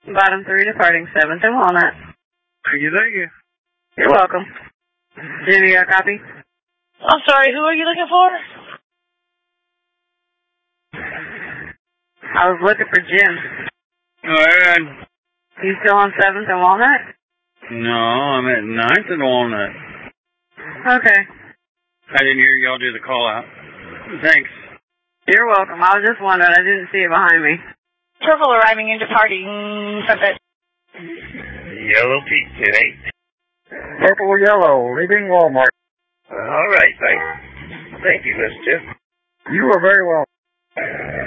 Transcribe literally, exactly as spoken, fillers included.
Bottom three departing seventh and Walnut. Thank you, thank you. You're welcome. Jim, you got a copy? I'm sorry, who are you looking for? I was looking for Jim. Alright. You still on seventh and Walnut? No, I'm at ninth and Walnut. Okay. I didn't hear y'all do the call out. Thanks. You're welcome. I was just wondering. I didn't see it behind me. Purple arriving and departing seventh. Yellow Pizza eight. Purple yellow, leaving Walmart. All right, thanks. Thank you, mister. You are very welcome.